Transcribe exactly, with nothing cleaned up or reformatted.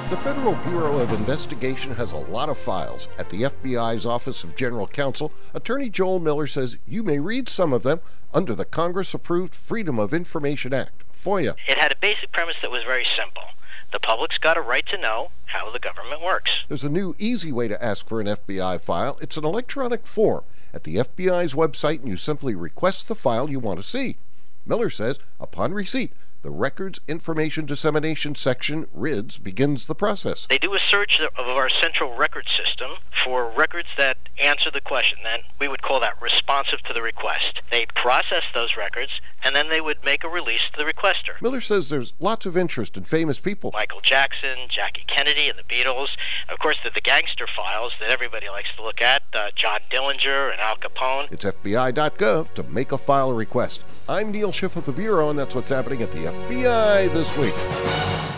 The Federal Bureau of Investigation has a lot of files. At the F B I's Office of General Counsel, Attorney Joel Miller says you may read some of them under the Congress-approved Freedom of Information Act, FOIA. It had a basic premise that was very simple. The public's got a right to know how the government works. There's a new, easy way to ask for an F B I file. It's an electronic form at the F B I's website, and you simply request the file you want to see. Miller says, upon receipt, the Records Information Dissemination Section, R I D S, begins the process. They do a search of our central record system for records that answer the question. Then we would call that responsive to the request. They process those records, and then they would make a release to the requester. Miller says there's lots of interest in famous people. Michael Jackson, Jackie Kennedy, and the Beatles. Of course, the, the gangster files that everybody likes to look at, uh, John Dillinger and Al Capone. It's F B I dot gov to make a file request. I'm Neil Schiff of the Bureau, and that's what's happening at the F B I this week.